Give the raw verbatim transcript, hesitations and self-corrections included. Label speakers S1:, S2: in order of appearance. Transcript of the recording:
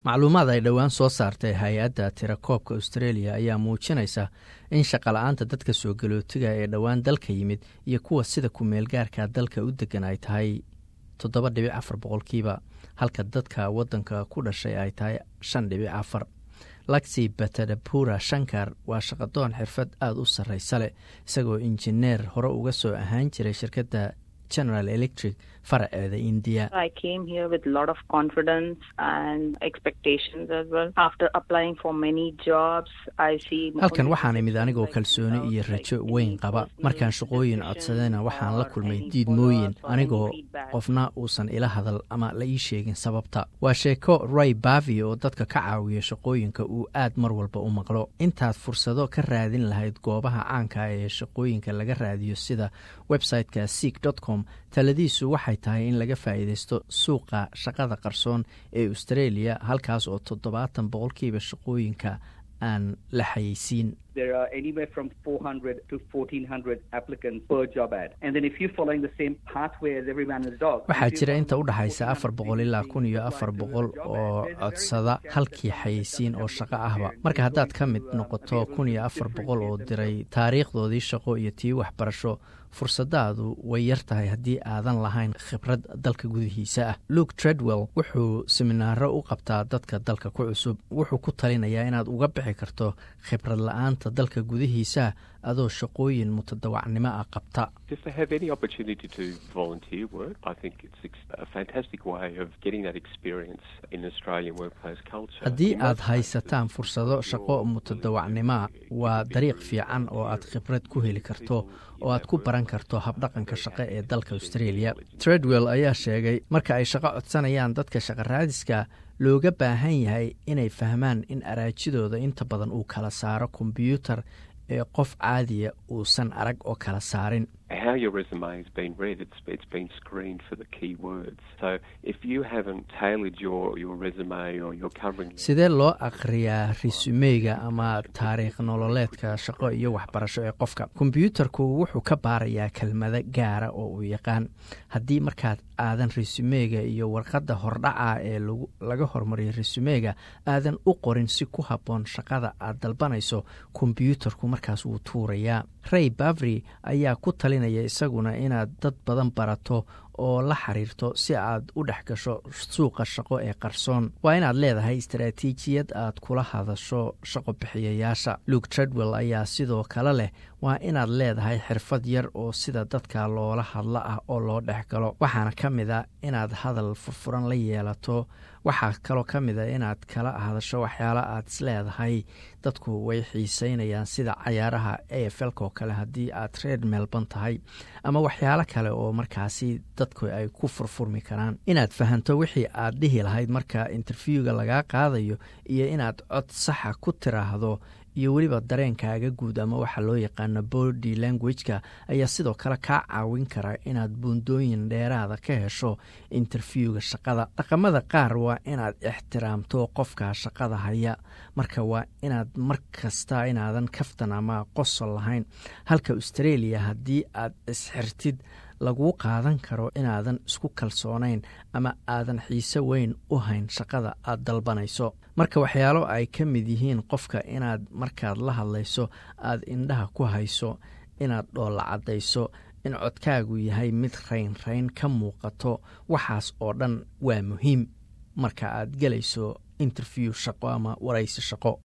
S1: macluumaad ay dhowaan soo saartay hay-adda tirakoobka Australia ayaa muujinaysa in shaqo la'aanta dadka soo galootiga ee dhowaan dalka yimid iyo kuwa sida ku meel gaarka dalka u degan ay tahay toddoba dhibic afar boqolkiiba halka dadka waddanka ku dhashay ay tahay shan dhibic afar. Laxi Batadapura Shankar waa shaqadoon xirfad aad u sarreysa leh isagoo injineer hore uga soo ahaan jiray shirkadda General Electric faraceeda India.
S2: I came here with a lot of confidence and expectations as well. After applying for many jobs, I see
S1: halkan waxaan imid anigoo kalsooni iyo rajo weyn qaba. Markaan shaqooyin codsadayna waxaan la kulmay diidmooyin anigoo qofna uusan ila hadal ama la ii sheegin sababta. Waa sheeko Ray Bavi oo dadka ka caawiya shaqooyinka uu aad mar walba u maqlo. Intaad fursado ka raadin lahayd goobaha caanka ee shaqooyinka laga raadiyo sida website-ka seek dot com, taladiisu waxay tahay in laga faa'iideysto suuqa shaqada qarsoon ee Australia halkaas oo toddobaatan boqolkiiba shaqooyinka aan la xayeysiin.
S3: There are anywhere from four hundred to fourteen hundred applicants per job ad. And then if you're following the same pathway as every man and dog.
S1: Waxaa jira inta u dhaxaysa afar boqol ilaa kun iyo afar boqol oo codsada halkii xayeysiin oo shaqo ahba. Marka haddaad ka mid noqoto kun iyo afar boqol oo diray taariikhdoodii shaqo iyo tii waxbarasho, fursadaadu way yar tahay haddii aadan lahayn khibrad dalka gudihiisa ah. Luke Treadwell wuxuu seminaaro u qabtaa dadka dalka ku cusub. Wuxuu ku talinayaa inaad uga bixi karto khibrad la'aan dalka gudihiisa adoo shaqooyin mutadawacnimo ah qabta.
S4: If they have any opportunity to volunteer work, I think it's a fantastic way of getting that experience in Australian workplace culture.
S1: Haddii aad haysataan fursado shaqo mutadawacnimo waa dariiq fiican oo aad khibrad ku heli karto oo aad ku baran karto habdhaqanka shaqo ee dalka Australia. Treadwell ayaa sheegay marka ay shaqo codsanayaan dadka shaqo raadiska looga baahan yahay inay fahmaan in araajidooda inta badan uu kala saaro kombiyuutar ee qof caadiya uusan arag oo kala saarin.
S4: How your resume has been read, it's, it's been screened for the key words. So if you haven't tailored your, your resume or your covering...
S1: Sidee loo akhriyaa resumeyga ama taariikh nololeedka shaqo iyo waxbarasho ee qofka? Kombiyuutarku wuxuu ka baarayaa kelmado gaara oo uu yaqaan. Haddii markaad aadan resumeyga iyo warqadda hordhaca ee laga hormariyay resumeyga aadan u qorin si ku habboon shaqada aad dalbanayso, kombiyuutarku markaas wuu tuurayaa. Ray Bavry ayaa ku talinaya isaguna inaad dad badan barato oo la xiriirto si aad u dhex gasho suuqa shaqo ee qarsoon. Waa inaad leedahay istaraatiijiyad aad kula hadasho shaqo bixiyayaasha. Luke Treadwell ayaa sidoo kale leh waa inaad leedahay xirfad yar oo sida dadka loola hadla ah oo loo dhex galo. Waxaana ka mid a inaad hadal furfuran la yeelato. Waxaa kaloo ka mid a inaad kala hadasho waxyaalo aad is leedahay dadku way xiiseynayaan sida cayaaraha A F L-ka oo kale haddii aad reer Melbourne tahay ama waxyaalo kale oo markaasi dadku ay ku furfurmi karaan. Inaad fahanto wixii aad dhihi lahayd marka interviewga lagaa qaadayo iyo inaad cod saxa ku tiraahdo iyo weliba dareenkaaga guud ama waxa loo yaqaano body language-ka ayaa sidoo kale kaa caawin kara inaad buundooyin dheeraada ka hesho interviewga shaqada. Dhaqamada qaar waa inaad ixtiraamto qofka shaqada haya, marka waa inaad mar kasta inaadan kaftan ama qosol lahayn. Halka Australia haddii aad isxirtid lagu qaadan karo inaadan isku kalsoonayn ama aadan xiise weyn u hayn shaqada aad dalbanayso. Marka waxyaalo ay ka mid yihiin qofka inaad markaad la hadlayso aad indhaha ku hayso, inaad dhoolla caddayso, in codkaagu yahay mid rayn-rayn ka muuqato, waxaas oo dhan waa muhiim marka aad gelayso interview shaqo ama waraysi shaqo.